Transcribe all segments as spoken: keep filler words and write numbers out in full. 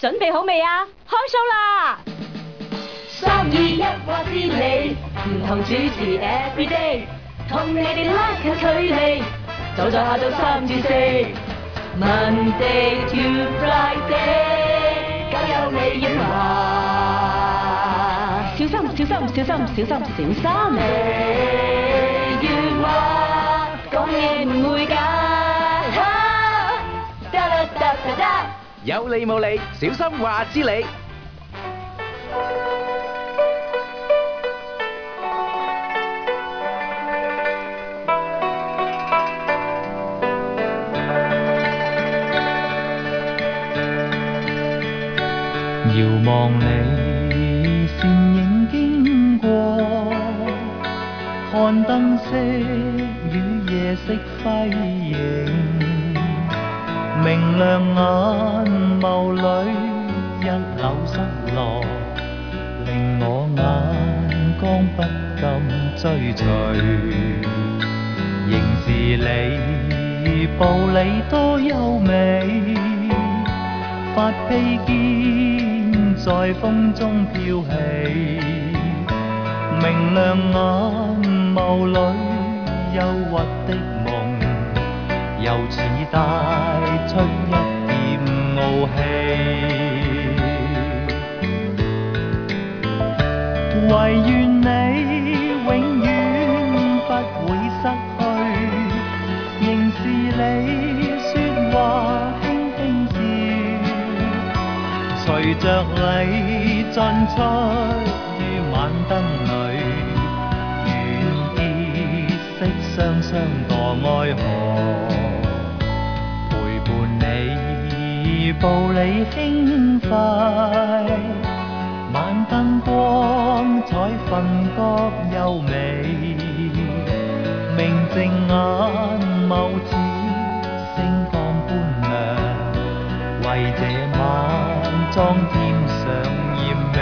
準備好未啊？開 show 啦！三二一話知你，唔同主持 everyday， 同你哋拉近距離，就在下晝三至四，Monday to Friday， 梗有你要話，小心小心小心小心小心，你要話講嘢唔會假，得得得得得。 有理冇理，小心話知你。 遙望你倩影經過，看燈飾與夜色輝映，明亮眼眸裏一縷失落，令我眼光不禁追隨。仍是你步履多優美，發披肩在風中飄起，明亮眼眸裏憂鬱的夢，又似帶出一點傲氣。唯願你永遠不會失去，仍是你說話輕輕笑，隨着你進出於晚燈裏，願結識雙雙墮愛河，陪伴你步履輕快，晚燈光彩分覺優美，明淨眼眸似星光般亮，為這晚裝添上豔美。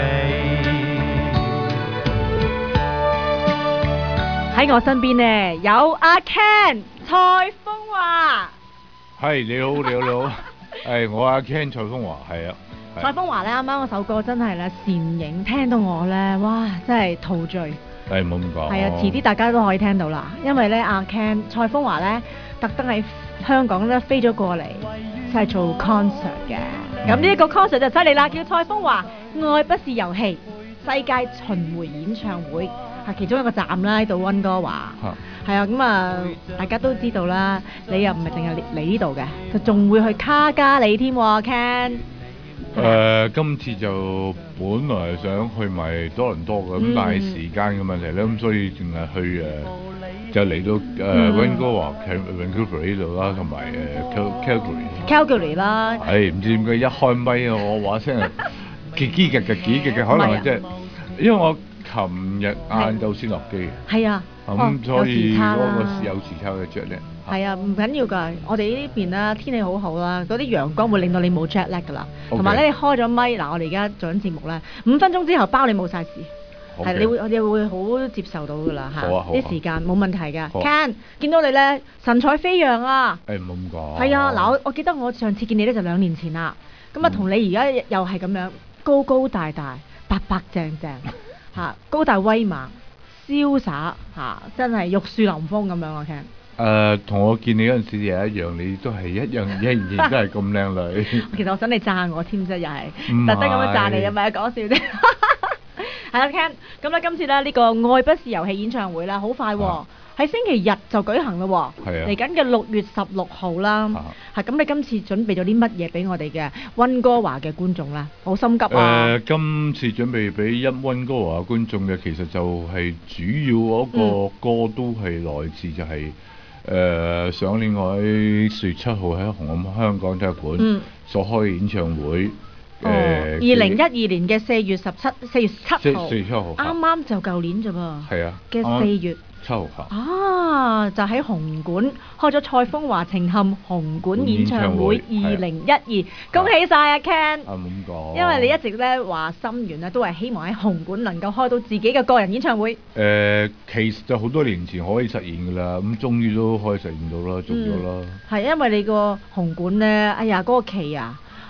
喺我身邊呢有阿 Ken 蔡楓華， 係你好，你好，你好，係我阿 Ken 蔡楓華，係啊。 蔡楓華咧，啱啱嗰首歌真係咧倩影，聽到我咧，哇，真係陶醉。 係冇咁講。 係啊，遲啲大家都可以聽到啦，因為咧阿 Ken 蔡楓華咧特登喺香港咧飛咗過嚟，就係做 concert 嘅。咁呢一個 concert 就犀利啦，叫蔡楓華愛不是遊戲世界巡迴演唱會，係其中一個站啦，喺度溫哥華。係啊，咁啊，大家都知道啦，你又唔係淨係嚟呢度嘅，就仲會去卡加里添喎 Ken。 誒、呃，今次就本來想去埋多倫多嘅，咁、嗯、但係時間嘅問題咧，咁所以淨係去誒、呃，就嚟到誒溫哥華、Vancouver 呢度啦，同埋誒 Calgary。Calgary 啦。 係唔知點解一開咪啊，我話聲啊，嘰嘰嘅嘅嘰嘅嘅，可能係即係，因為我琴日晏晝先落機。 係啊。 咁、嗯、所以嗰個有時差嘅 jet lag。 係啊，唔緊要㗎。我哋呢邊啦，天氣好好啦，嗰啲陽光會令到你冇 jet lag 㗎啦。同埋咧，你開咗咪嗱，我哋而家做緊節目咧，五分鐘之後包你冇晒事，係、okay. 你會我哋會好接受到㗎啦嚇。啲時間冇問題㗎。Ken 見到你咧神采飛揚啊！ 誒唔好咁講。 係啊，嗱我我記得我上次見你咧就兩年前啦。咁啊同你而家又係咁樣高高大大、白白淨淨嚇，高大威猛。瀟灑嚇、啊，真係玉樹臨風咁樣啊 Ken。 誒，同我見你嗰陣時又一樣，你都係一樣，仍然都係咁靚女。 其實我想你讚我添啫，又係特登咁樣讚你嘅，咪講笑啫。係啦 Ken，咁咧今次咧呢、呢個愛不是遊戲演唱會啦，好快喎、哦。喺星期日就舉行咯喎，嚟緊嘅六月十六號啦，係咁、啊、你今次準備咗啲乜嘢俾我哋嘅溫哥華嘅觀眾咧？好心急啊！誒、 呃，今次準備俾一溫哥華觀眾嘅，其實就係主要嗰個歌都係來自就係、是、誒、嗯呃、上年我喺四月七號喺紅磡香港體育館所開嘅演唱會。誒、嗯，二零一二年嘅四月十七，四月七號，四月七號，啱啱就舊年啫噃。 係啊， 嘅四月。 七號啊！就喺紅館開咗蔡楓華情陷紅館演唱會二零一二，恭喜晒啊 Ken！ 啊，咁講， 因為你一直咧話心願咧都係希望喺紅館能夠開到自己嘅個人演唱會。誒、 呃，其實就好多年前可以實現噶啦，咁終於都可以實現到啦，做咗啦。 係、嗯、因為你個紅館咧，哎呀嗰、那個期啊！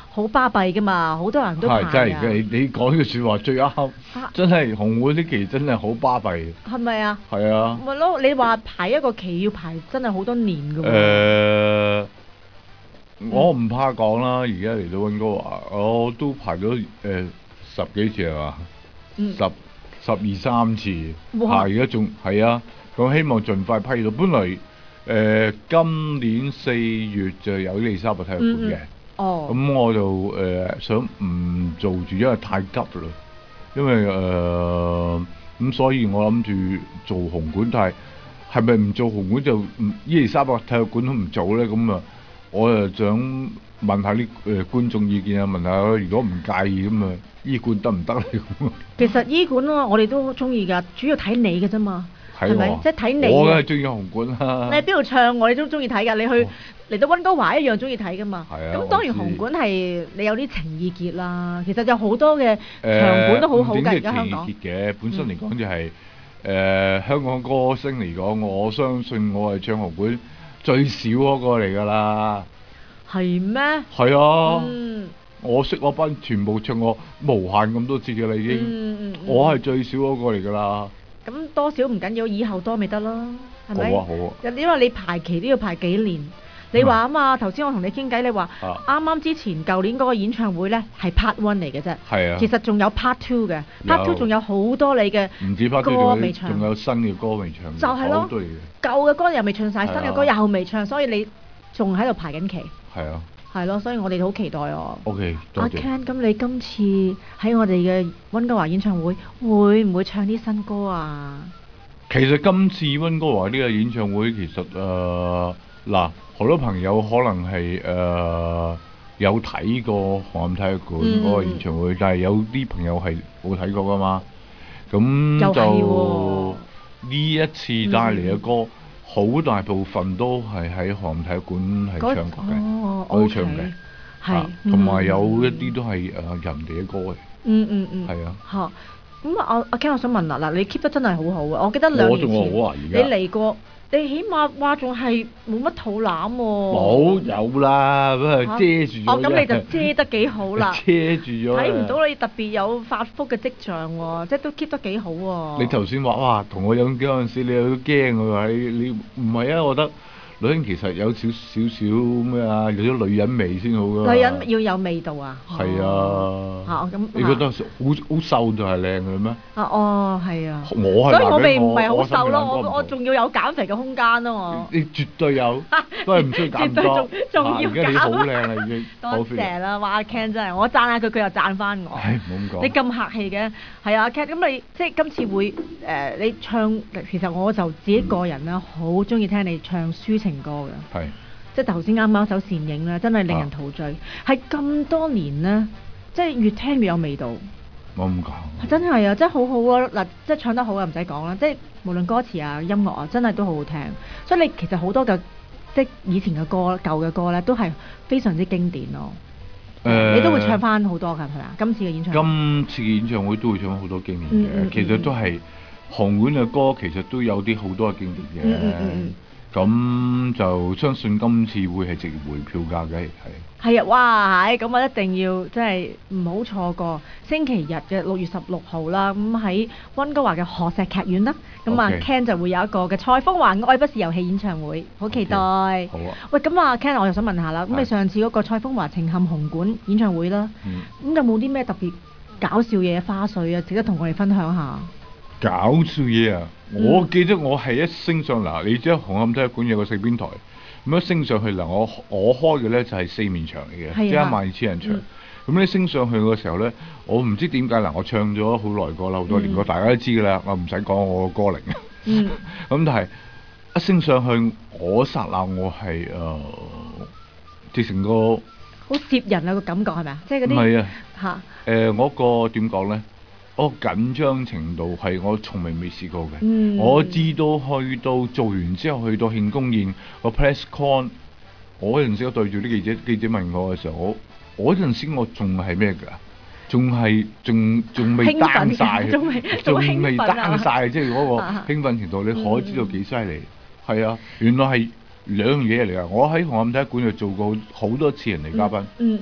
好巴閉噶嘛，好多人都排係真係啊， 你你講嘅説話最啱， 啊真係紅館啲期真係好巴閉。 係咪啊？ 係啊， 咪咯，你話排一個期要排真係好多年噶誒、 喎。 我唔怕講啦，而家嚟到溫哥華，我都排咗誒、呃十幾次係嘛， 嗯十十二三次， 哇嚇而家仲係啊，咁希望盡快批到。本來誒、呃、今年四月就有伊利沙伯體育館嘅。 嗯嗯哦， 咁我就誒、呃、想唔做住，因為太急啦。因為誒咁、呃，所以我諗住做紅館，但係係咪唔做紅館就唔伊利沙伯體育館都唔做咧？咁啊，我又想問下啲誒、呃、觀眾意見啊，問下如果唔介意咁啊，醫館得唔得咧？咁其實醫館啊，我哋都中意㗎，主要睇你嘅啫嘛，係咪？即係睇你啊我梗係中意紅館啦。 你喺邊度唱，我哋都中意睇㗎。你去嚟到溫哥華一樣中意睇㗎嘛。 係啊咁當然我知紅館係你有啲情意結啦。其實有好多嘅誒場館都好好唔㗎，而止係情家香港。 意結嘅，本身嚟講就係、誒、香港歌星嚟講，我相信我係唱紅館最少嗰個嚟㗎啦。 係咩？ 係啊， 嗯我識我班全部唱過無限咁多次㗎啦，已經。 嗯嗯嗯我係最少嗰個嚟㗎啦。 咁多少唔緊要，以後多咪得咯，係咪？ 好啊好啊。 因為你排期都要排幾年。你話啊嘛，頭先我同你傾偈，你話啊啱啱之前舊年嗰個演唱會呢係 part one 嚟嘅啫， 係啊。 其實仲有 part two 嘅，part two 仲有好多你嘅唔止 part 歌 two，仲有未唱仲有新嘅歌未唱。 就係咯好多嘢嘅。 舊嘅歌又未唱晒， 係啊新嘅歌又未唱，所以你仲喺度排緊期， 係啊。 係咯，所以我哋好期待哦。 OK，多阿謝。 Ken，咁你今次喺我哋嘅溫哥華演唱會會唔會唱啲新歌啊？ 其實今次溫哥華呢個演唱會其實誒嗱，好多朋友可能係誒、呃有睇過紅磡體育館嗰個演唱會，但係有啲朋友係冇睇過噶嘛。咁又係就喎呢一次帶嚟嘅歌，好、大部分都係喺紅磡體育館係嗰唱過嘅， 哦可以 OK， 唱嘅。 係啊，同埋有嗯一啲都係誒、呃人哋嘅歌嚟， 嗯嗯嗯， 係啊。 嚇。咁啊，阿阿 Ken，我想問啦，嗱，你 keep 得真係好好啊！我記得兩我年前仲好啊，而你家嚟過，你起碼話仲係冇乜肚腩喎。 冇有啦，咁啊嚇遮住咗啫。 哦，咁你就遮得幾好啦， 遮住咗啊。 睇唔到你特別有發福嘅跡象喎，即係都 keep 得幾好喎。 你頭先話哇，同我飲幾嗰陣時，你有啲驚喎，話你你唔係啊？我覺得女人其實有少少少咩啊，有啲女人味先好噶。 女人要有味道啊。 係哦啊。 嚇咁你覺得好好瘦就係靚嘅咩？ 啊哦係啊， 我係所以我男人咪唔係好瘦咯， 我我我仲要有減肥嘅空間咯我。 你絕對有，都係唔需要減咁多。 絕對仲仲要啊而家你好減靚啦，已經。 多好 fit 謝啦，哇阿 Ken 真係，我讚下佢，佢又讚翻我。 唉，唔好咁講。 你咁客氣嘅，係啊 Ken，咁你即係今次會誒、呃、你唱，其實我就自己個人啦，好中意聽你唱抒情歌嘅， 係。 即係頭先啱啱一首倩影咧，真係令人陶醉，係咁、多年呢，即係越聽越有味道， 冇咁講。 真係啊，真係好好啊！嗱，即係唱得好啊，唔使講啦，即係無論歌詞啊、音樂啊，真係都好好聽。所以你其實好多嘅即係以前嘅歌、舊嘅歌咧，都係非常之經典咯。 誒你都會唱翻好多㗎，係咪啊？今次嘅演唱會， 今次嘅演唱會都會唱好多經典嘅， 嗯嗯嗯其實都係紅館嘅歌，其實都有啲好多嘅經典嘅。 嗯嗯嗯嗯咁就相信今次會係值回票價嘅，係。 係啊，哇！係咁我一定要即係唔好錯過星期日嘅六月十六號啦。咁喺溫哥華嘅何石劇院啦，咁啊 OK Ken 就會有一個嘅蔡楓華愛不是遊戲演唱會，好期待。 好啊。 喂，咁啊 Ken，我又想問下啦，咁係你上次嗰個蔡楓華情陷紅館演唱會啦， 嗯。 咁有冇啲咩特別搞笑嘢花絮啊，值得同我哋分享下？ 搞笑嘢啊！ 嗯我記得我係一升上嗱，你知紅磡體育館有個四邊台，咁一升上去嗱，我我開嘅咧就係四面牆嚟嘅， 係啊即係一萬二千人場。 嗯咁你升上去嘅時候咧，我唔知點解嗱，我唱咗好耐歌啦，好多年歌， 嗯大家都知㗎啦，我唔使講我個歌齡。 嗯， 咁但係一升上去，我剎那我係誒、呃，直成個好攝人啊個感覺係咪啊？即係嗰啲唔係啊嚇， 誒，我個點講咧？我個緊張程度係我從未未試過嘅。 嗯， 我知道去到做完之後，去到慶功宴個 press con，我嗰陣時我對住啲記者，記者問我嘅時候，我我嗰陣時我仲係咩㗎？仲係仲仲未興奮 down 晒， 仲未仲仲未興奮啊 down 晒，即係嗰個啊興奮程度，你可以知道幾犀利。係啊，原來係兩樣嘢嚟㗎。我喺紅磡體育館就做過好多次人嚟嘉賓。 嗯嗯，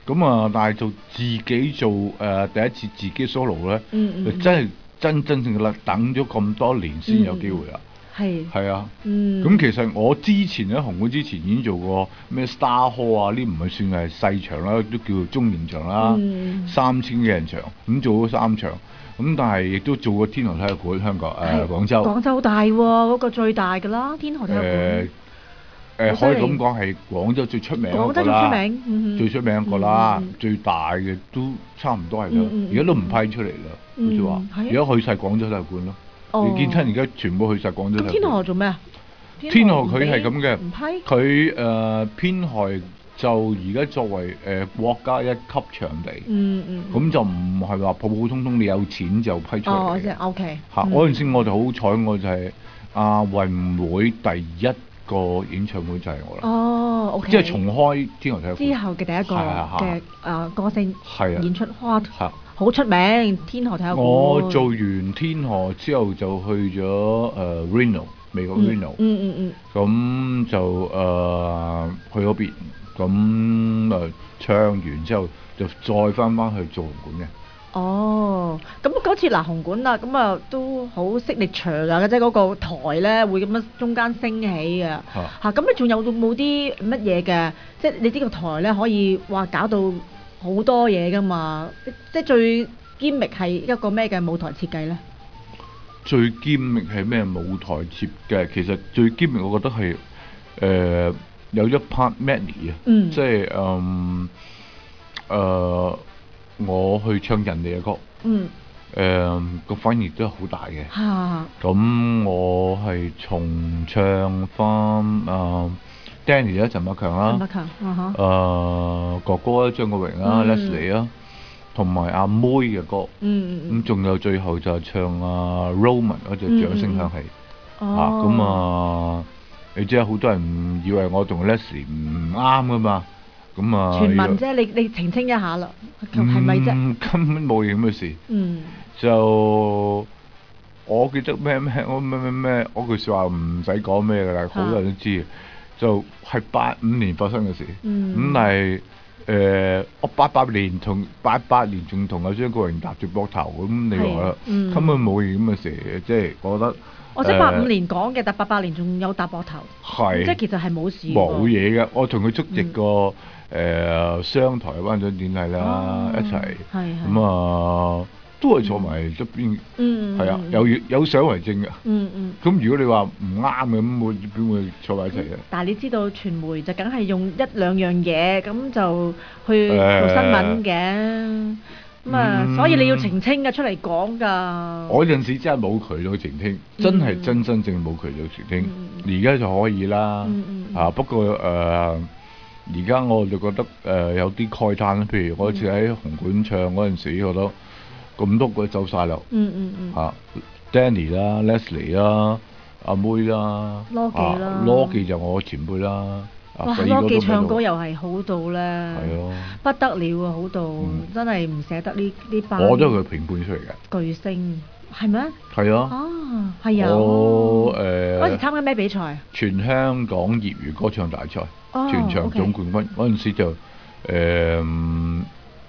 咁啊，但係做自己做誒、呃、第一次自己 solo 咧， 嗯嗯嗯就真係真真正正啦，等咗咁多年先有機會啦。 係係啊， 嗯咁其實我之前喺紅館之前已經做過咩 Star Hall 啊，呢唔係算係細場啦，都叫做中型場啦， 嗯三千幾人場，咁做咗三場，咁但係亦都做過天河體育館香港誒、呃、廣州。 廣州好大喎，嗰個最大㗎啦，天河體育館。 誒、 好犀利可以咁講係廣州最出名嗰廣州最個啦， 出名，嗯最出名一個啦， 嗯嗯最大嘅都差唔多係啦嗯嗯， 而家都唔批出嚟啦， 嗯好似話， 係啊而家去晒廣州體育館咯。 哦你見親而家全部去晒廣州體育館。 咁天河做咩啊？ 天河佢係咁嘅唔批。 佢誒偏海就而家作為誒、呃、國家一級場地，咁、 嗯嗯。 就唔係話普普通通你有錢就批出哦， 嚟嘅。 即係 OK。 嚇，嗰陣時我就好彩，我就係亞運會第一個演唱會就係我啦。 哦，OK。 即係重開天河體育館之後嘅第一個係啊嘅誒歌星係啊演出，哇， 嚇。 好出名天河體育館。 我做完天河之後就去咗誒、呃、Reno 美國 Reno， 嗯嗯嗯咁就誒、呃、去嗰邊，咁誒、呃、唱完之後就再翻翻去做紅館嘅。 哦，咁嗰次嗱紅館啦，咁啊都好signature㗎，即係嗰個台咧會咁樣中間升起嘅嚇嚇。咁你仲有冇啲乜嘢嘅？即係你知個台咧可以話搞到好多嘢㗎嘛？即係最堅力係一個咩嘅舞台設計咧？ 最堅力係咩舞台設計？其實最堅力我覺得係誒、呃、有一 part medley 啊， 嗯即係誒誒我去唱人哋嘅歌， 嗯誒個反應都係好大嘅。 嚇咁我係重唱翻誒 Danny 啦，陳百強啦陳百，強啊誒、呃、哥哥啦，張國榮啦、 嗯 Leslie 啦，同埋阿妹嘅歌。 嚇嗯嗯咁仲有最後就係唱阿 Roman 嗰隻掌聲響起嚇， 哦咁啊你知啊，好多人以為我同 Leslie 唔啱噶嘛，咁啊傳聞啫，你你澄清一下啦，係咪啫？ 嗯根本冇嘢咁嘅事。 嗯就我記得咩咩我咩咩咩嗰句説話唔使講咩㗎啦，好多人都知嘅。就係八五年發生嘅事，咁、 嗯但係誒我八八年同八八年仲同阿張國榮搭住膊頭，咁你話啦， 嗯根本冇嘢咁嘅事，即係我覺得我即係八五年講嘅，但八八年仲有搭膊頭， 係即係其實係冇事喎。 冇嘢嘅。我同佢出席過誒商台頒獎典禮啦， 哦一齊係係咁啊，都係坐埋側邊， 嗯係啊，有有相為證嘅。 嗯嗯。 咁如果你話唔啱嘅，咁會點會坐埋一齊嘅？ 但係你知道傳媒就梗係用一兩樣嘢咁就去做誒新聞嘅，咁啊， 嗯所以你要澄清嘅出嚟講㗎。 我嗰陣時真係冇渠道澄清，真係真真正冇渠道澄清。而家就可以啦， 嗯嗯嗯啊不過誒，而家我就覺得誒有啲慨嘆，譬如我嗰次喺紅館唱嗰陣時，覺得咁多個走晒啦， 嗯嗯嗯。 嚇 Danny 啦、Leslie 啦、阿妹啦、 羅記啦啊羅記就我前輩啦，啊哇！ 四個都羅記唱喺度歌又係好到咧， 係咯， 不得了啊！好到真係唔捨得呢呢班我都係佢評判出嚟嘅， 巨星，係咩？ 係啊， 啊，係啊！ 我嗰時誒參加咩比賽？ 全香港業餘歌唱大賽。 哦全場 OK 總冠軍嗰陣時就誒、 嗯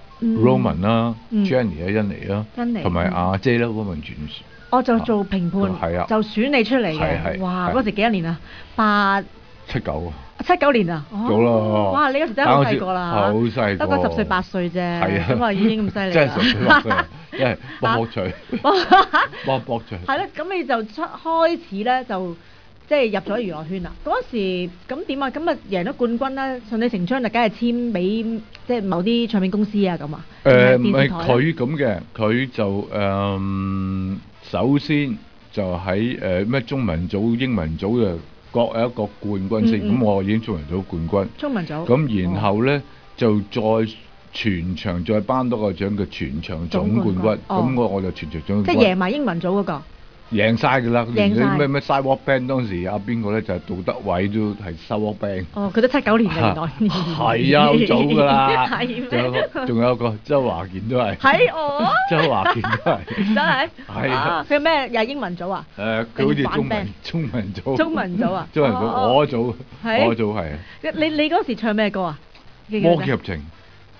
Roman 啦、 嗯 Jenny 啊、欣妮啦， 欣妮同埋阿姐啦，嗰個全我就做評判， 係啊就選你出嚟係嘅。 係哇！ 係嗰時幾多年啊？八七九啊， 七九年啊！ 早哦， 啦哇！你嗰時真係好細個啦， 好細個， 得個十歲八歲啫， 係啊咁啊已經咁犀利真係十歲八歲，因為卜卜脆，卜卜脆。 係咯，咁你就出開始咧就即係入咗娛樂圈啦。嗰時咁點啊？咁啊贏咗冠軍啦，順理成章就梗係簽俾即係某啲唱片公司啊咁啊。 誒唔係定係電視台呢佢咁嘅，佢就誒、嗯首先就喺誒咩中文組、英文組就各有一個冠軍先，咁、 嗯嗯我已經中文組冠軍。 中文組。 咁然後咧、就再全場再頒多個獎嘅全場總冠軍，咁、 總冠軍哦我我就全場總即係冠軍， 贏埋英文組嗰個。 贏晒㗎啦！連贏晒啲咩咩 Sidewalk Band 當時阿邊個咧就係、杜德偉都係 Sidewalk Band。 哦，佢都七九年嘅原來。 係啊，好早㗎啦。 係仲有咩？ 個仲有一個周華健都係。 係我周華健都係。 真係。 係啊啊佢咩又係英文組啊？ 誒，佢好似定反中文中文組。 中文組啊？ 中文組， 哦我組， 係我組係。 你你嗰時唱咩歌啊？記唔記得魔劍合情。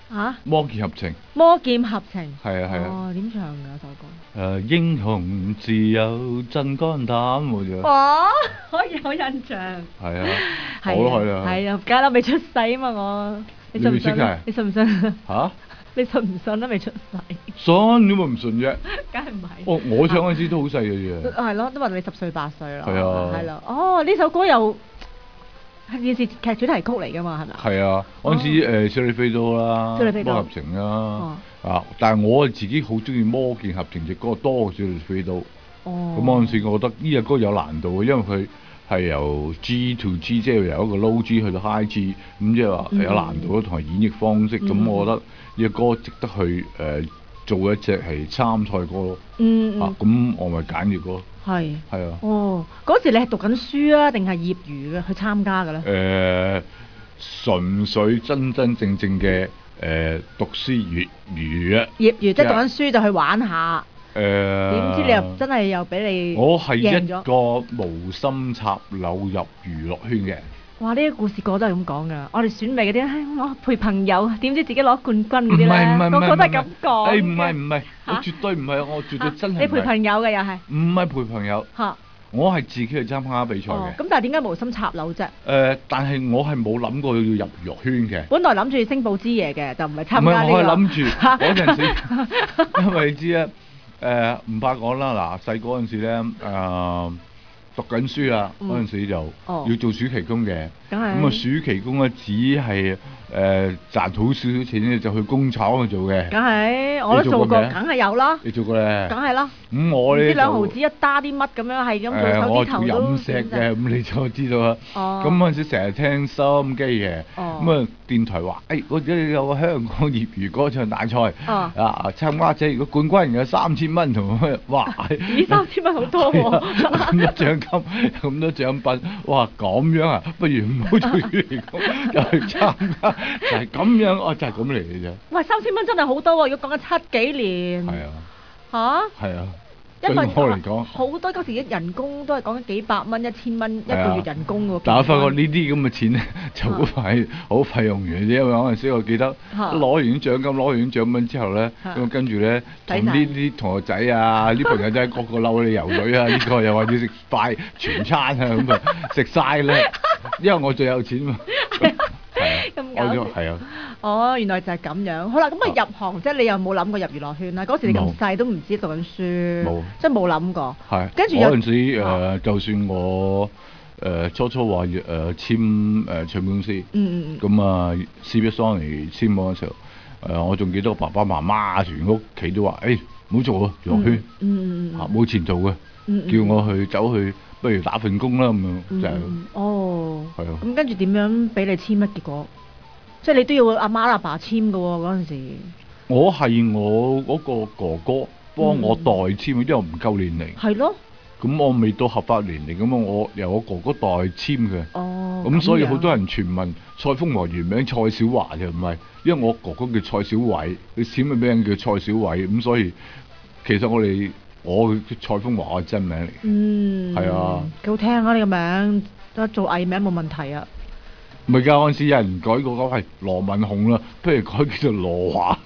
嚇魔劍合情， 魔劍合情。 係啊係啊。 哦，點唱㗎首歌？ 誒英雄自有真肝膽嗰隻。 哇！可以有印象。 係啊，好係啊耐啦。 係啊，梗係啦，未出世啊嘛我。你信唔信啊？你信唔信？ 嚇？ 你信唔信都未出世？ 信點會唔信啫？ 梗係唔係。 哦，我唱嗰陣時都好細嘅啫。 係咯，都話你十歲八歲啦。 係啊。 係啦。哦，呢首歌又係電視劇主題曲嚟㗎嘛？係咪？ 係啊，嗰陣時誒小李飛刀啦， 小李飛刀魔合情啦。啊！但係我自己好中意魔劍合情隻歌多過小李飛刀。 哦。 咁嗰陣時，我覺得呢隻歌有難度嘅，因為佢係由 G to G，即係由一個 low G 去到 high G，咁即係話有難度同埋演繹方式。咁、嗯、我覺得呢隻歌值得去誒、呃、做一隻係參賽歌咯。 嗯啊，咁我咪揀呢歌。係。係啊。 哦，嗰時你係讀緊書啊，定係業餘嘅去參加嘅咧？誒、 呃，純粹真真正正嘅誒、呃、讀書業餘啊。業餘即係讀緊書就去玩下。誒、呃，點知你又真係又俾你我係一個無心插柳入娛樂圈嘅。哇！ 呢、這個故事個個都係咁講㗎。我哋選美嗰啲，我陪朋友，點知自己攞冠軍嗰啲咧，個個都係咁講。 誒唔係唔係，我絕對唔係，我絕對真係。 你陪朋友嘅又係？ 唔係陪朋友。嚇！我係自己去參加比賽嘅。咁、 哦、但係點解無心插柳啫？誒、 呃，但係我係冇諗過要入娛樂圈嘅。 本來諗住星報之夜嘅，就唔係參加呢、這個。 唔係，我係諗住嗰陣時，因為你知啊。誒、呃、唔怕講啦，嗱細個嗰陣時咧，誒、呃、讀緊書啊，嗰、嗯、陣時就要做暑期工嘅，咁啊、嗯、暑期工咧只係誒、呃、賺好少少錢咧，就去工廠去做嘅。 梗係，我都做過，梗係有啦。 你做過咧？ 梗係啦。咁、 嗯、我咧就兩毫子一打啲乜咁樣，係咁做手指頭都。 我做飲食嘅，咁你就知道啦。 哦。 咁嗰陣時成日聽收音機嘅，咁、哦、啊電台話，誒我哋有個香港業餘歌唱大賽，哦、啊參加者如果冠軍有三千蚊同佢，哇！ 咦三千蚊好多喎、哦！ 咁多獎金，咁多獎品，哇咁樣啊，不如唔好做暑期工，又去參加，就係咁樣，哦就係咁嚟嘅啫。 喂，三千蚊真係好多喎！如果講緊七幾年， 係啊， 嚇， 係啊。 因為我嚟講， 好多嗰時嘅人工都係講緊幾百蚊、一千蚊一個月人工喎。 但係我發覺呢啲咁嘅錢咧，就好快好快用完嘅啫。因為嗰陣時我記得攞完獎金、攞完獎品之後咧，咁跟住咧同呢啲同學仔啊、啲朋友仔個個嬲你游水啊，呢個又話要食快全餐啊，咁啊食晒咧，因為我最有錢嘛。 咁搞笑係啊！哦，原來就係咁樣。好啦，咁啊入行即係你又冇諗過入娛樂圈啦。嗰時你咁細都唔知讀緊書，冇即係冇諗過。係跟住嗰陣時誒，就算我誒初初話誒簽誒唱片公司，嗯嗯嗯，咁啊 C B S Sony 簽嗰陣時候，誒我仲記得我爸爸媽媽全屋企都話：誒唔好做啊娛樂圈，嗯嗯，嚇冇前途嘅，叫我去走去，不如打份工啦咁樣就係。哦，係啊。咁跟住點樣俾你簽乜結果？即係你都要阿媽阿爸簽嘅喎嗰陣時。我係我嗰個哥哥幫我代簽，嗯、因為我唔夠年齡。係咯。咁我未到合法年齡，咁我由我哥哥代簽嘅。哦。咁所以好多人傳聞蔡楓華原名蔡小華就唔係，因為我哥哥叫蔡小偉，佢簽嘅名叫蔡小偉，咁所以其實我哋我蔡楓華係真名嚟。嗯。係啊。幾好聽啊！呢個名得做藝名冇問題啊。唔係㗎，嗰陣時有人改過講係羅文雄啦，不如改叫做羅華。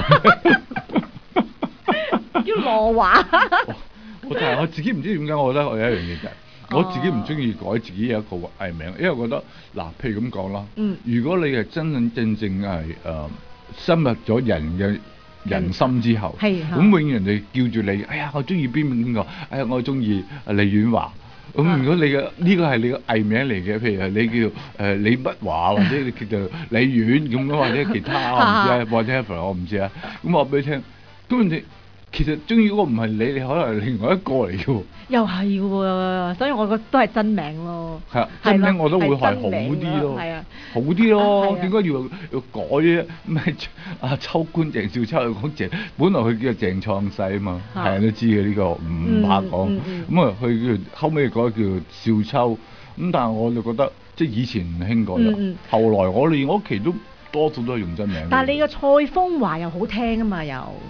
叫羅華。我就係我自己唔知點解，我覺得我有一樣嘢就係、哦、我自己唔中意改自己有一個藝名，因為我覺得嗱，譬如咁講啦，嗯，如果你係真真正正係誒、呃、深入咗人嘅人心之後，係咁永遠人哋叫住你，哎呀，我中意邊邊個，哎呀，我中意李婉華。咁、嗯、如果你嘅呢、這個係你嘅藝名嚟嘅，譬如你叫誒、呃、李不華，或者你叫做李婉咁樣，或者其他我唔知啊，whatever 我唔知啊。咁我話俾你聽，咁你其實中意嗰個唔係你，你可能係另外一個嚟嘅喎。又係喎，所以我覺得都係真名咯。係啊，真名我都會係好啲咯。係啊，好啲咯。點解要要改咧？咩啊？秋官鄭少秋講鄭，本來佢叫鄭創世啊嘛，係人都知嘅呢、這個，唔怕講。咁、嗯、啊，佢、嗯、叫後尾改叫少秋。咁但係我就覺得，即係以前唔興改啦、嗯。後來我哋我屋企都多數都係用真名。但係你個蔡楓華又好聽啊嘛，又。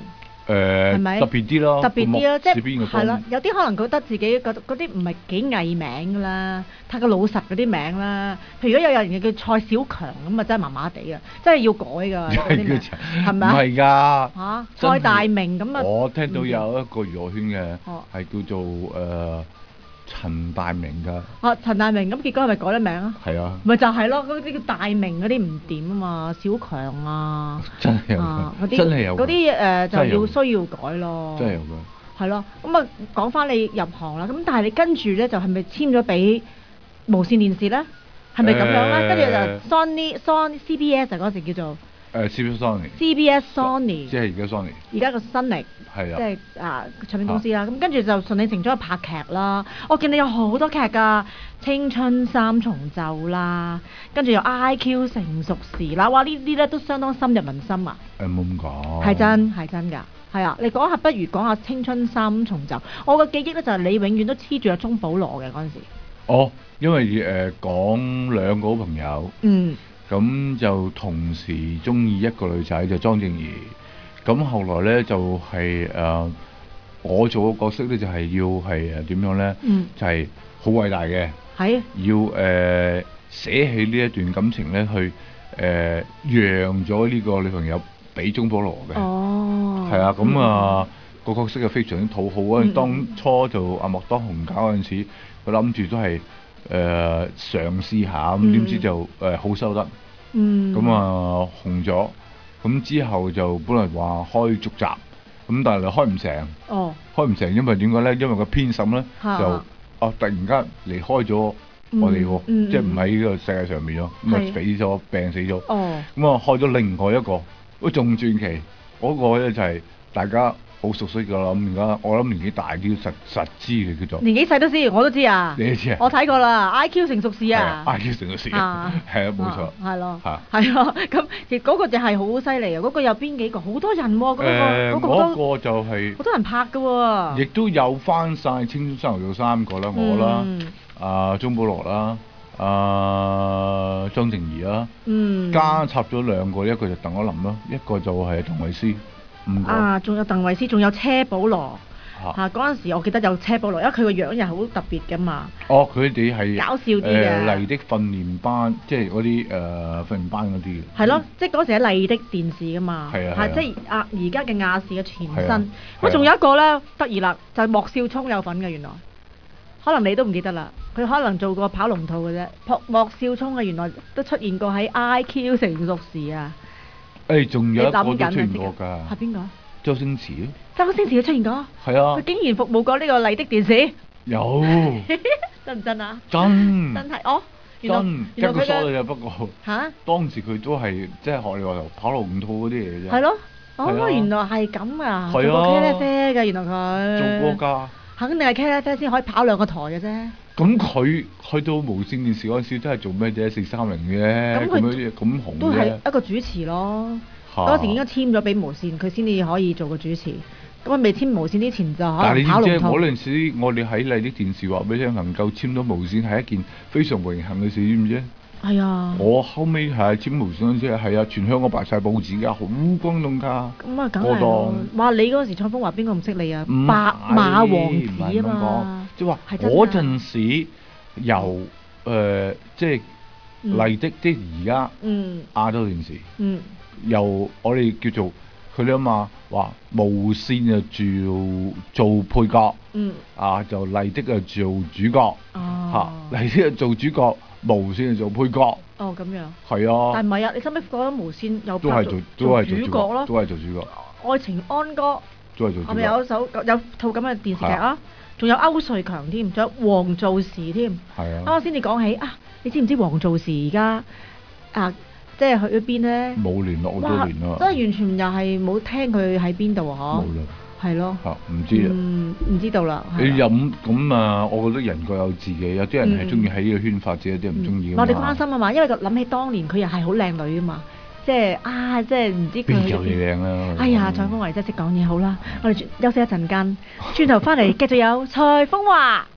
誒係咪特別啲咯， 特別啲咯，即個幕邊嘅係係啦方。， 有啲可能覺得自己覺得嗰啲唔係幾藝名噶啦，太過老實嗰啲名啦。譬如如果有人叫蔡小強咁啊，真係麻麻地啊，真係要改㗎嗰啲名，係咪啊？ 唔係㗎， 嚇， 真係蔡大明咁啊， 我聽到有一個娛樂圈嘅哦係叫做誒陳大明㗎， 啊陳大明咁，結果係咪改咗名啊？ 係啊， 咪就係咯，嗰啲叫大明嗰啲唔掂啊嘛，小強啊， 真係有㗎， 啊嗰啲真係有㗎， 嗰啲誒就真係有要需要改咯， 真係有㗎。 係咯。咁啊講翻你入行啦，咁但係你跟住咧就係咪簽咗俾無線電視咧？係咪咁樣咧？跟住就 Sony Sony C B S 啊嗰時叫做誒 C B S Sony， C B S Sony， 即係而家 Sony， 而家個新力。 係啊， 即係啊唱片公司啦，咁跟住就順理成章去拍劇啦。我見你有好多劇㗎，《青春三重奏》啦，跟住有 I Q 成熟時啦，哇！呢啲咧都相當深入民心啊。 誒冇咁講， 係真係真㗎，係啊！你講下，不如講下《青春三重奏》。我個記憶咧就係你永遠都黐住阿鐘保羅嘅嗰陣時。 哦，因為誒講兩個好朋友， 嗯咁就同時中意一個女仔就莊正儀。咁後來咧就係、誒、我做嘅角色咧就係、要係誒點樣咧？ 嗯， 就係好偉大嘅， 係要誒、捨棄呢一段感情咧，去誒、讓咗呢個女朋友俾鐘保羅嘅。 哦， 係啊，咁啊個角色係非常之討好啊！ 嗯當初就阿莫當紅搞嗰陣時，佢諗住都係誒、嘗試下，咁點知就誒、好收得， 嗯， 咁啊紅咗。咁之後就本來話開續集，咁但係開唔成， 哦， 開唔成，因為點解咧？因為個編審咧嚇就啊突然間離開咗我哋喎， 嗯嗯即係唔喺呢個世界上面咯，咁啊係死咗病死咗， 哦， 咁啊開咗另外一個，都仲傳奇，嗰、個咧就係大家好熟悉㗎啦。咁而家我諗年紀大啲實實知嘅叫做， 年紀細都知，我都知啊， 你都知啊？ 我睇過啦，I Q 成熟時係啊。 I Q 成個事，係啊啊，冇錯啊，係咯， 嚇。 係啊，咁其實嗰個就係好犀利啊！嗰個有邊幾個？好多人喎，嗰個誒， 嗰個好嗰多個就係好多人拍嘅喎。 亦都有翻晒《青春三重奏》三個啦，我啦， 嗯啊鐘保羅啦，啊莊靜怡啦， 嗯， 加插咗兩個，一個就鄧可霖啦，一個就係鄧慧思，五個啊，仲有鄧慧思，仲有車保羅嚇。 嚇。嗰陣時我記得有車保羅，因為佢個樣又好特別嘅嘛， 哦，佢哋係搞笑啲誒嘅。 麗的訓練班，即係嗰啲誒訓練班嗰啲嘅。 係咯，即係嗰時喺麗的電視噶嘛， 係啊係啊即係亞而家嘅亞視嘅前係啊身。咁仲有一個咧得意啦，就係莫少聰有份嘅原來，可能你都唔記得啦。佢可能做過跑龍套嘅啫。莫莫少聰嘅原來都出現過喺 I Q 成熟時啊。 誒，仲有一個你諗緊啊都出現過㗎， 係邊個？ 周星馳咯， 周星馳都出現過， 係啊佢，竟然服務過呢個麗的電視， 有真唔真啊？ 真真係哦，原來真一原來佢嘅個疏嘅，不過嚇當時佢都係即係學你話頭跑龍套嗰啲嘢啫。 係咯。哦， 係啊原來係咁啊！ 係啊做過茄喱啡嘅，原來佢做過㗎。 肯定係茄喱啡先可以跑兩個台嘅啫。 咁佢去到無線電視嗰陣時都係做咩啫？四三零嘅咁佢咁樣咁紅都係嘅一個主持咯。 嚇嗰時應該簽咗俾無線，佢先至可以做個主持。咁啊，未簽無線之前就可但係你知唔知能跑龍套。 嗰陣時我哋喺麗的電視話俾你聽，能夠簽到無線係一件非常榮幸嘅事，知唔知？ 係啊， 我後尾係簽無線嗰陣時係啊，全香港擺晒報紙㗎，好轟動㗎。 咁啊，梗過係咯檔。 哇！你嗰時蔡風華邊個唔識你啊？ 唔白馬王係子啊嘛， 即係話係真㗎嗰陣時由誒即係嗯麗的，即係而家嗯亞洲電視。 嗯由我哋叫做佢哋啊嘛，話無線就做做配角， 嗯啊就麗的就做主角，嚇、 哦麗的就做主角，無線就做配角， 哦咁樣。 係啊， 但唔係啊，你使唔使覺得無線有都係做拍做都係做主角咯？ 都係做主角， 愛情安歌都係做係咪主角， 有首有套咁嘅電視劇係啊？仲有歐瑞強添，仲有黃造時添。 係啊， 啱啱先至講起啊，你知唔知黃造時而家啊，即係去咗邊咧？ 冇聯絡好多哇！ 年啦， 真係完全又係冇聽佢喺邊度啊！ 冇啦嗬，係咯， 嚇，唔知啊。 嗯，唔知道啦。係你啦飲咁啊？我覺得人各有志嘅，有啲人係中意喺呢個圈發展，有啲人唔中意㗎嘛。 嗯我哋關心啊嘛，因為諗起當年佢又係好靚女啊嘛，即係啊，即係唔知佢邊有你靚啦？ 哎呀，蔡風華真係識講嘢，好啦，我哋休息一陣間，轉頭翻嚟繼續有蔡風華。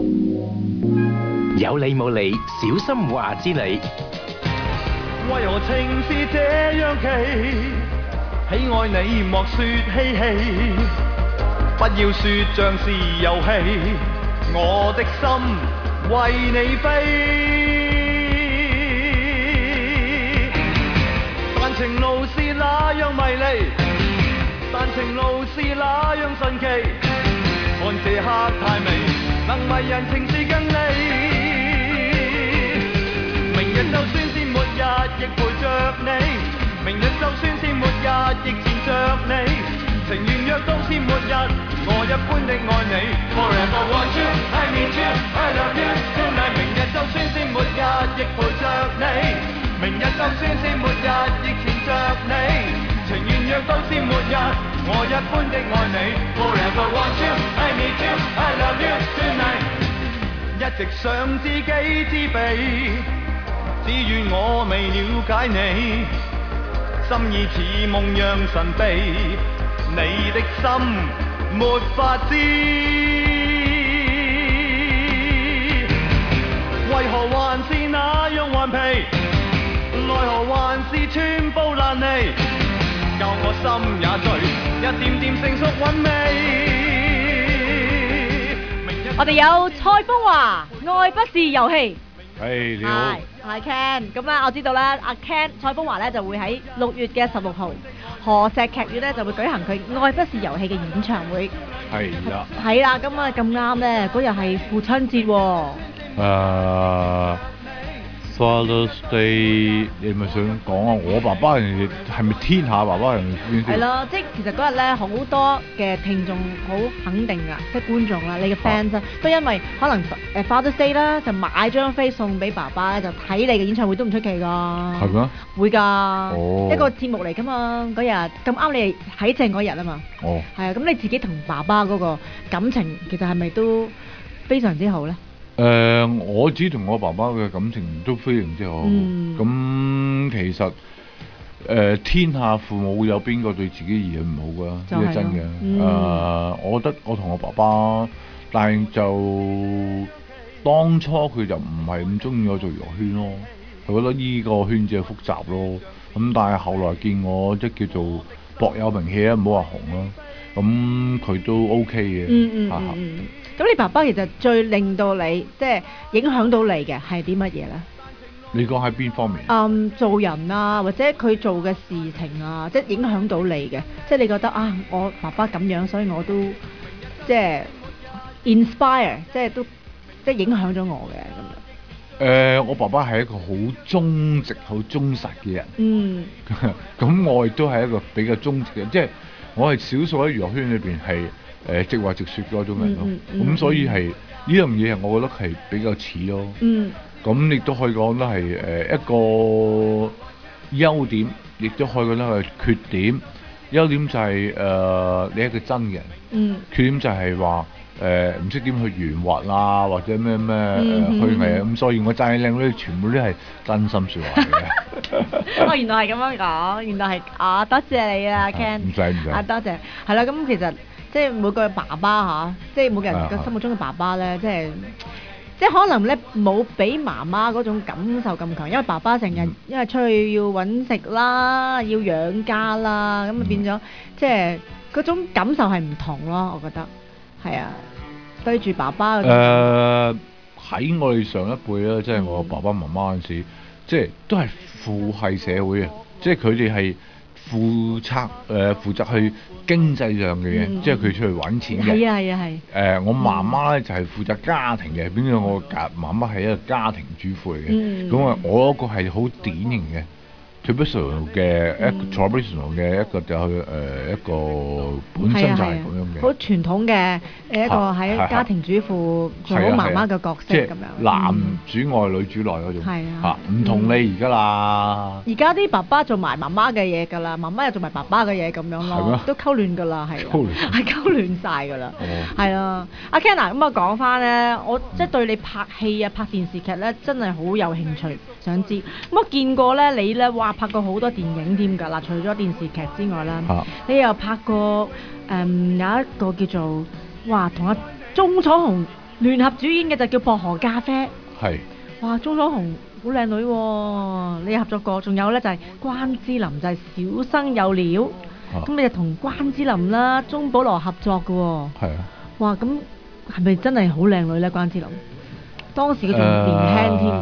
有理冇理，小心話之你。 為何情是這樣奇？ 喜愛你莫說嬉戲，不要說像是遊戲，我的心為你飛。但情路是那樣迷離，但情路是那樣神奇，看這刻太美，能迷人情是更你。明日就算是末日，亦陪着你。明日就算是末日，亦纏着你。情願若到是末日，我一般的愛你。Forever want you, I need you, I love you tonight。明日就算是末日，亦陪着你。明日就算是末日，亦纏着你。情願若到是末日，我一般的愛你。Forever want you, I need you, I love you tonight。一直想知己知彼，只怨我未了解你。心意似夢樣神秘，你的心沒法知。為何還是那樣頑皮？奈何還是寸步難離？教我心也醉，一點點成熟韻味。 我哋有蔡楓華，愛不是遊戲。 係你好， 係 Ken。咁咧，我知道咧，阿 Ken 蔡楓華咧就會喺六月嘅十六號何石劇院咧就會舉行佢《愛不是遊戲》嘅演唱會。 係啦， 係啦，咁啊咁啱咧，嗰日係父親節喎。 誒 Father's Day，你咪想講啊？我爸爸係係咪天下爸爸人先？ 係咯，即係其實嗰日咧好多嘅聽眾好肯定噶，即係觀眾啦，你嘅 fans 啊，都因為可能誒 Father's Day 啦，就買張飛送俾爸爸咧，就睇你嘅演唱會都唔出奇噶。 係咩？ 會㗎， 哦， 一個節目嚟㗎嘛。嗰日咁啱你喺正嗰日啊嘛。 哦， 係啊，咁你自己同爸爸嗰個感情其實係咪都非常之好咧？ 誒、呃，我只同我爸爸嘅感情都非常之好。咁、 嗯、 其實誒、呃，天下父母有邊個對自己兒女唔好㗎？呢個、就是、真嘅。誒、 嗯呃，我覺得我同我爸爸，但係就當初佢就唔係咁中意我做娛樂圈咯。佢覺得呢個圈子係複雜咯。咁但係後來見我即係叫做薄有名氣啊，唔好話紅啦。咁佢都 OK 嘅。 嗯嗯嗯嗯。咁你爸爸其實最令到你即係影響到你嘅係啲乜嘢咧？ 你講喺邊方面？ 嗯，做人啊，或者佢做嘅事情啊，即係影響到你嘅，即係你覺得啊，我爸爸咁樣，所以我都即係 inspire，即係都即係影響咗我嘅咁樣。 誒、呃，我爸爸係一個好忠直、好忠實嘅人。 嗯。 咁我亦都係一個比較忠直嘅，即係我係少數喺娛樂圈裏邊係。誒、呃、直話直説嗰種人咯，咁、嗯嗯嗯、所以係呢樣嘢係我覺得係比較似咯。嗯，咁亦都可以講得係誒一個優點，亦都可以講得係缺點。優點就係、是、誒、呃、你係一個真人，嗯，缺點就係話誒唔識點去圓滑啊，或者咩咩誒虛偽啊，咁所以我讚你靚女全部都係真心説話嚟嘅。 哦，原來係咁樣講，原來係啊，多謝你啊 Ken， 唔使唔使， 啊多謝，係啦，咁其實。即係每個爸爸嚇，即係每個人嘅心目中嘅爸爸咧，即係即係可能咧冇俾媽媽嗰種感受咁強，因為爸爸成日因為出去要揾食啦，要養家啦，咁啊變咗即係嗰種感受係唔同咯，我覺得係啊，對住爸爸。誒喺我哋上一輩咧，即係我爸爸媽媽嗰陣時，即係都係父系社會啊，即係佢哋係負責誒負責去。經濟上嘅嘢，嗯、即係佢出去揾錢嘅。 係啊係啊係。誒、 呃，我媽媽咧就係、是、負責家庭嘅，變咗我家媽媽係一個家庭主婦嚟嘅。咁啊、嗯，我嗰個係好典型嘅 traditional 嘅一個 traditional 嘅一個就係誒一個本身就係咁樣嘅。好傳統嘅誒一個喺家庭主婦做好媽媽嘅角色咁樣。男主外女主內嗰種。係啊。嚇，唔同你而家啦。而家啲爸爸做埋媽媽嘅嘢㗎啦，媽媽又做埋爸爸嘅嘢咁樣咯，都溝亂㗎啦，係。溝亂。係溝亂曬㗎啦。哦。係啊，阿 Ken 啊，咁啊講翻咧，我即係對你拍戲啊、拍電視劇咧，真係好有興趣，想知。咁我見過咧，你咧哇〜拍過好多電影添㗎嗱，除咗電視劇之外啦，啊、你又拍過誒、嗯、有一個叫做哇，同阿鍾楚紅聯合主演嘅就叫《薄荷咖啡》。係是。哇，鍾楚紅好靚女喎、哦，你合作過，仲有咧就係關之琳就係、是《小生有料》。 啊咁你就同關之琳啦、鐘保羅合作嘅喎。 係啊。 哇！咁係咪真係好靚女咧？關之琳當時佢仲年輕添喎。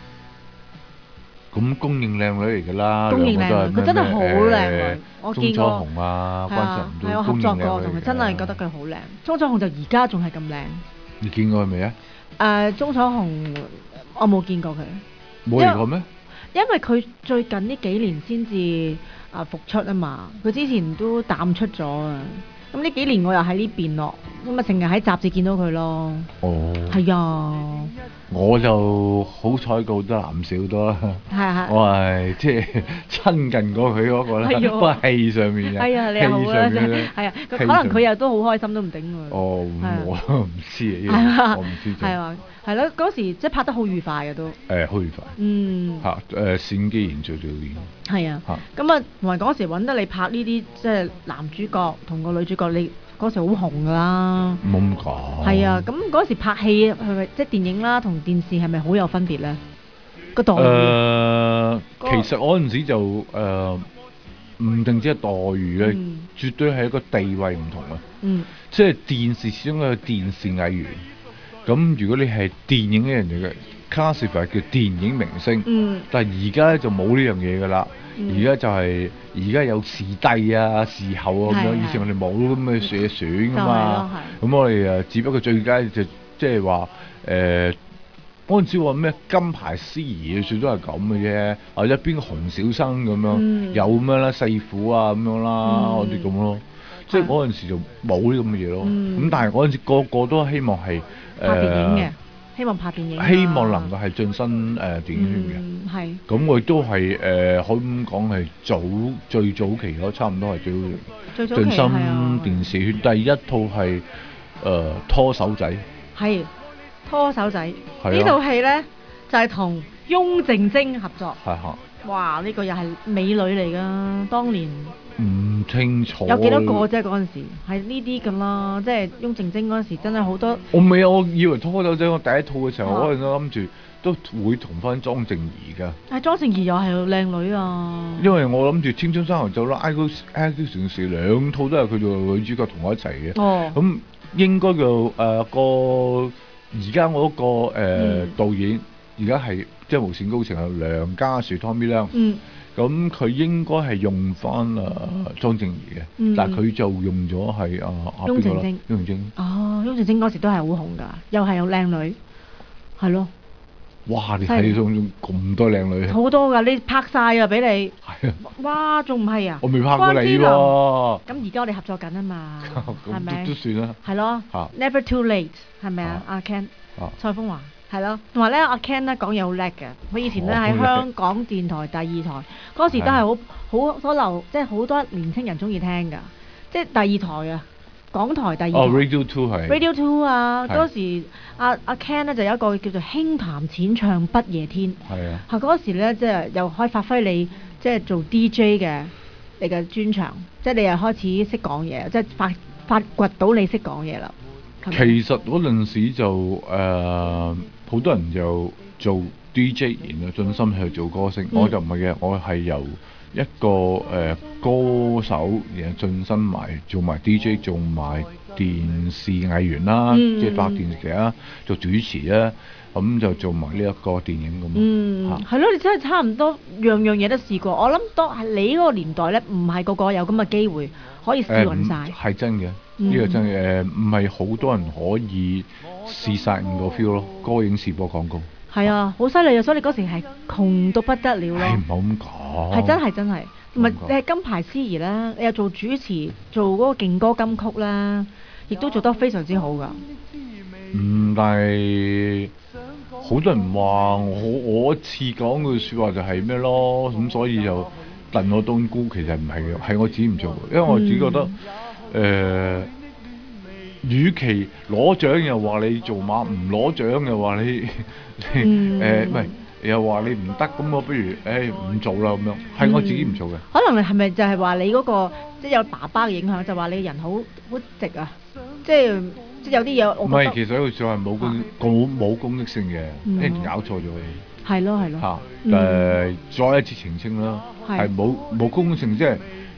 咁公認靚女嚟㗎啦， 公認靚女，佢真係好靚女。 誒我見鐘楚過， 紅啊， 係關之啊， 琳都係我合作過， 公認靚女嚟同佢真係㗎覺得佢好靚。鐘楚紅就而家仲係咁靚。 你見過佢未啊？ 誒，鐘楚紅我冇見過佢， 冇嚟過咩？ 因為佢最近呢幾年先至啊復出啊嘛，佢之前都淡出咗啊。咁呢幾年我又喺呢邊咯，咁啊成日喺雜誌見到佢咯。 哦， 係啊， 我就好彩過好多男少多啦。 係係。 我係即係親近過佢嗰個啦， 係啊不過戲上面嘅， 係啊，你又好戲啦， 上面咧， 係啊，可戲上能佢又都好開心都唔定喎。 哦， 係啊我都唔知係啊啊，我唔知就係啊，係咯，嗰時即係拍得好愉快嘅都。 誒好愉快嗯， 嚇誒冼基賢做導演係啊。 嚇。 咁啊，同埋嗰時揾得你拍呢啲即係男主角同個女主角，你嗰時好紅㗎啦。 冇咁講。 係啊，咁嗰時拍戲係咪即係電影啦同電視係咪好有分別咧？個待遇。 誒， 嗰個其實嗰陣時就誒唔淨止係待遇嘅， 嗯絕對係一個地位唔同啊！ 嗯即係電視始終係電視藝員，咁如果你係電影嘅人嚟嘅 classify 叫電影明星， 嗯但係而家咧就冇呢樣嘢㗎啦。 嗯而家就係而家有視帝啊、視後啊咁樣， 係係以前我哋冇咁嘅社選㗎就係嘛咯。係。 咁我哋誒只不過最佳就即係話誒嗰陣時話咩金牌司儀最多係咁嘅啫，或者邊個洪小生咁樣、 嗯有咁樣啦，四虎啊咁樣啦， 嗯嗰啲咁咯。即係嗰陣時就冇呢咁嘅嘢咯。咁、 嗯但係嗰陣時個個都希望係拍電影嘅誒，， 希望拍電影啊。 希望能夠係晉身誒、呃、電影圈嘅。 嗯係。 咁我亦都係誒，可以咁講係早最早期咯，差唔多係最最早期進身係啊。 電視圈。第一套係誒、呃、拖手仔， 係拖手仔係啊呢套戲咧就係同翁靜晶合作。 係嚇， 哇！呢、個又係美女嚟噶，當年唔清楚有幾多個啫？嗰陣時係呢啲咁啦，即係翁靜晶嗰陣時真係好多。 我未，我以為拖手仔我第一套嘅時候， 啊我嗰陣諗住都會同翻莊靜怡㗎， 係莊靜怡又係靚女啊！ 因為我諗住《青春山河咒》啦，《I Q I Q 城市》兩套都係佢做女主角同我一齊嘅。 哦， 咁應該就誒、呃、個而家我嗰、個誒、呃嗯導演，而家係即係無線高層係梁家樹 Tommy 啦。 嗯咁佢應該係用翻誒莊靜怡嘅， 嗯但係佢就用咗係啊啊翁邊個啦靜晶？ 翁靜晶。 哦，翁靜晶嗰時都係好紅㗎，又係有靚女，係咯， 哇！你犀利睇中咁多靚女， 好多㗎，你拍晒啊俾你， 係啊， 哇，仲唔係啊？ 我未拍過你關之琳喎。 咁而家我哋合作緊啊嘛，係咁咪都都？算啦。 係咯嚇 ，Never too late 係咪啊？阿 Ken 啊蔡風華係咯，同埋咧阿 Ken 咧講嘢好叻嘅，佢以前咧喺哦好叻香港電台第二台嗰時都係好好多流，即係好多年青人中意聽㗎，即係第二台啊，港台第二台。 哦，Radio Two 係。 Radio Two 啊， 係嗰時阿阿 Ken 咧就有一個叫做輕談淺唱不夜天， 係啊。 係嗰時咧即係又可以發揮你即係做 D J 嘅你嘅專長，即係你又開始識講嘢，即係發發掘到你識講嘢啦。係咪其實嗰陣時就誒好多人就做 D J，然後進心去做歌星， 嗯我就唔係嘅，我係由一個誒、呃、歌手，然後進身埋做埋 D J，做埋電視藝員啦， 嗯即係拍電視劇啦，做主持啦，咁就做埋呢一個電影咁咯。 嗯， 嚇係咯，你真係差唔多樣樣嘢都試過。我諗當係你嗰個年代咧，唔係個個有咁嘅機會可以試勻晒。 誒係真嘅， 嗯呢個真嘅誒，唔係好多人可以試晒五個 feel 咯，歌影視播廣告。 係啊，好犀利啊！所以你嗰時係窮到不得了唉， 咯唔。好咁講。 係真係真係，唔係咁講你係金牌司儀啦，你又做主持，做嗰個勁歌金曲啦，亦都做得非常之好噶。 嗯，但係好多人話我我一次講句説話就係咩咯，咁所以就燉我冬菇，其實唔係嘅，係我自己唔做嘅，因為我自己覺得誒、呃，與其攞獎又話你做馬，唔攞獎又話你你誒嗯唔係又話你唔得，咁我不如誒唔做啦咁樣，係我自己唔做嘅。 可能你係咪就係話你嗰、個即係有爸爸嘅影響，就話你人好好直啊，即係即係有啲嘢我唔係， 覺得其實呢句説話係冇公冇冇公益性嘅， 嗯一定搞錯咗嘅。 係咯係咯， 嚇誒、 嗯再一次澄清啦， 係係冇冇公正，即係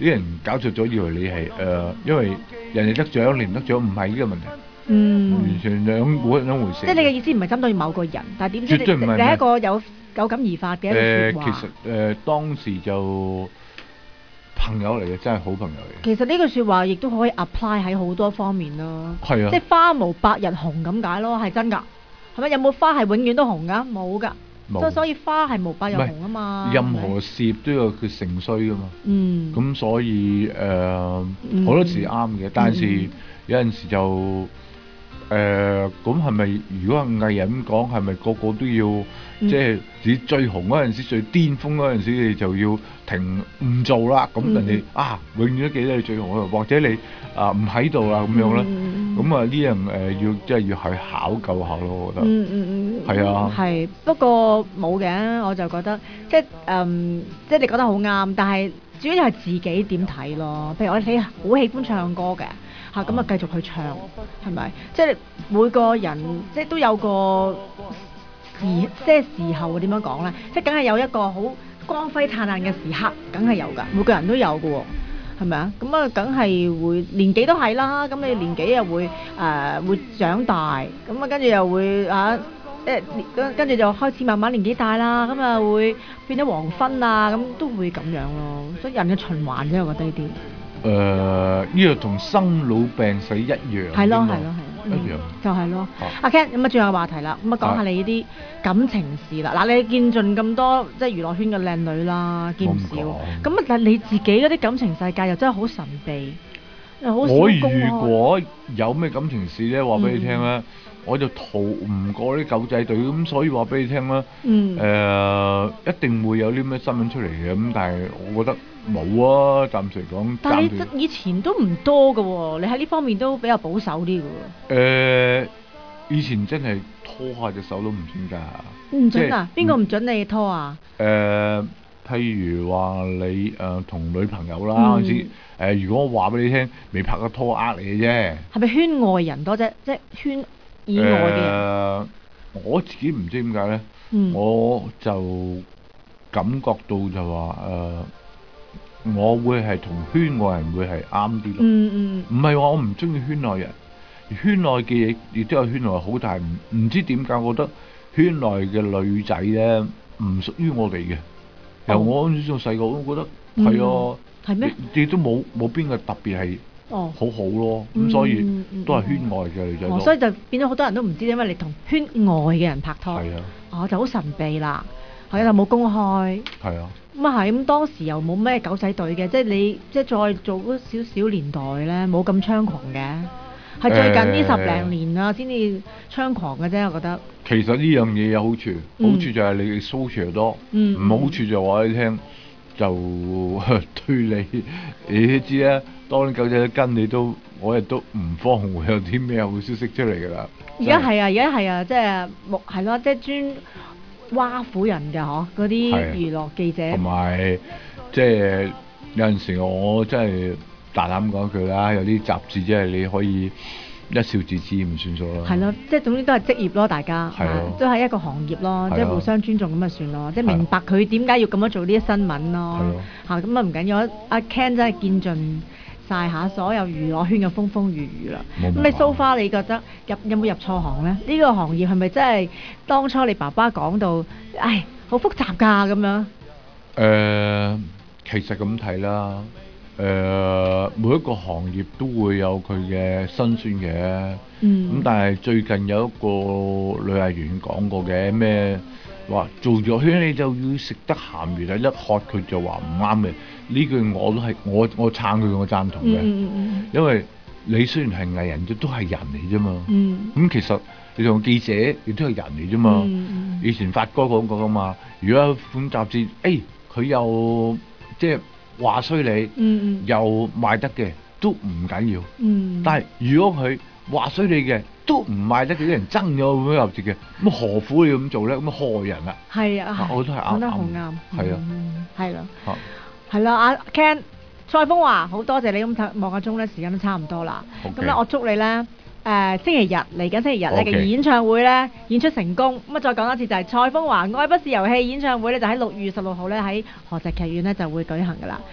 啲人搞錯咗，以為你係誒、呃，因為人哋得獎，你唔得獎，唔係呢個問題， 嗯， 完全兩兩兩回事。 即係你嘅意思唔係針對某個人，但係點知你絕對唔係你係一個有有感而發嘅一個誒， 説話。 其實誒、呃、當時就朋友嚟嘅，真係好朋友嚟嘅。 其實呢句説話亦都可以 apply 喺好多方面咯。 係啊， 即係花無百日紅咁解咯，係真㗎。係咪有冇花係永遠都紅㗎？冇㗎。 冇所以所以花係無百日紅啊嘛。 任何事業都有佢盛衰㗎嘛。 嗯。 咁所以誒好、 嗯多時啱嘅，但係嗯有陣時就誒咁係咪？如果係藝人咁講，係咪個個都要、 嗯、 即係你最紅嗰陣時、最巔峰嗰陣時，你就要停唔做啦？咁人哋、 嗯、 啊，永遠都記得你最紅，或者你啊唔喺度啦咁樣咧。咁啊呢樣誒要即係要去考究下咯，我覺得。 嗯嗯嗯。 係啊。 係，不過冇嘅，我就覺得即係誒、嗯，即係你覺得好啱，但係主要係自己點睇咯。譬如我哋好喜歡唱歌嘅嚇，咁啊繼續去唱，係咪？即係每個人即係都有個時即係時候會點樣講咧？即係梗係有一個好光輝燦爛嘅時刻，梗係有㗎，每個人都有㗎喎。係咪啊？咁啊，梗係會年紀都係啦。咁你年紀又會誒、呃、會長大，咁啊跟住又會啊誒跟跟住就開始慢慢年紀大啦。咁啊會變咗黃昏啊，咁都會咁樣咯。所以人嘅循環啫，我覺得呢啲。 誒呢個同生老病死一樣。 係咯係咯係。 一樣。 嗯、就係、是、咯。 阿、 啊、Ken 咁啊，最後話題啦。咁啊講下你呢啲感情事啦。嗱，你見盡咁多即係娛樂圈嘅靚女啦，見唔少。咁啊，但係你自己嗰啲感情世界又真係好神秘，又好少公開。 我如果有咩感情事咧，話俾你聽咧，嗯、我就逃唔過啲狗仔隊，咁所以話俾你聽啦。嗯。誒、呃，一定會有啲咩新聞出嚟嘅，咁但係我覺得冇啊，暫時嚟講。 但係你以前都唔多㗎喎，你喺呢方面都比較保守啲㗎喎。 誒、呃，以前真係拖下隻手都唔準㗎。 唔準啊？邊個唔準你拖啊？ 誒、呃。譬如話你誒同、呃、女朋友啦嗰陣時，誒如果我話俾你聽，未拍過拖呃你嘅啫。係咪圈外人多啫？即係圈以外嘅人。 呃、我自己唔知點解咧， 嗯、 我就感覺到就話誒、呃，我會係同圈外人會係啱啲咯。 嗯嗯。 唔係話我唔中意圈內人，圈內嘅嘢亦都有圈內好，但係唔唔知點解，我覺得圈內嘅女仔咧唔屬於我哋嘅。由我嗰陣時做細個，我都覺得係啊， 係咩？ 亦都冇冇邊個特別係好好咯，咁、 嗯、 所以都係圈外嘅女仔、 哦。所以就變咗好多人都唔知，因為你同圈外嘅人拍拖。 係啊。 哦，就好神秘啦，係啊，就冇公開。 係啊。 咁啊係，咁當時又冇咩狗仔隊嘅，即係你即係再做嗰少少年代咧，冇咁猖狂嘅，係最近呢十零年啊先至猖狂嘅啫，我覺得。 其實呢樣嘢有好處， 嗯、 好處就係你 social 多，唔、 嗯、 好處就話你聽，就對你，你都知啦。當啲狗仔跟你都，我亦都唔慌會有啲咩好消息出嚟㗎啦。 而家係啊，而家係啊，即係木係咯，即係專挖苦人嘅嗬，嗰啲娛樂記者。 同埋即係有陣時我真係大膽講句啦，有啲雜誌即係你可以。一笑置之唔算數咯， 係咯，即係總之都係職業咯，大家係咯， 都係一個行業咯，即係互相尊重咁就算咯，即係明白佢點解要咁樣做呢啲新聞咯，嚇咁啊唔緊要，阿 Ken 真係見盡晒下所有娛樂圈嘅風風雨雨啦。咁你 so far 你覺得入有冇入錯行咧？呢個行業係咪真係當初你爸爸講到，唉，好複雜㗎咁樣？ 誒，其實咁睇啦。誒、呃、每一個行業都會有佢嘅辛酸嘅，咁、嗯、但係最近有一個女藝員講過嘅咩話做咗圈你就要食得鹹魚啊，一喝佢就話唔啱嘅，呢句我都係我我撐佢，我贊同嘅，嗯嗯、因為你雖然係藝人，都都係人嚟啫嘛，咁、嗯、其實你同記者亦都係人嚟啫嘛，嗯、以前發哥講過噶嘛，如果有款雜誌，誒佢又即係。話衰你，嗯嗯又賣得嘅都唔緊要，嗯、但係如果佢話衰你嘅都唔賣得嘅，啲人憎咗咁樣入節嘅，咁何苦你咁做咧？咁害人啊！係啊，我都係啱， 講得好啱， 係啊， 係啦，係啦，阿 Ken 蔡楓華，好多謝你咁睇望下鐘咧，時間都差唔多啦。咁咧，我祝你咧。誒、呃、星期日嚟緊星期日咧嘅 Okay. 演唱會咧演出成功，咁啊再講一次就係蔡楓華愛不是遊戲演唱會咧就喺六月十六號咧喺何澤劇院咧就會舉行噶啦。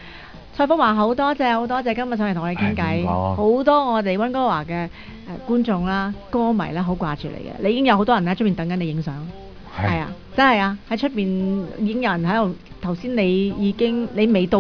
蔡風華好多謝好多謝，今日上嚟同我哋傾唉偈， 唔講好多我哋溫哥華嘅誒觀眾啦、歌迷啦，好掛住你嘅。你已經有好多人喺出面等緊你影相，係啊，真係啊，喺出邊已經有人喺度。頭先你已經你未到。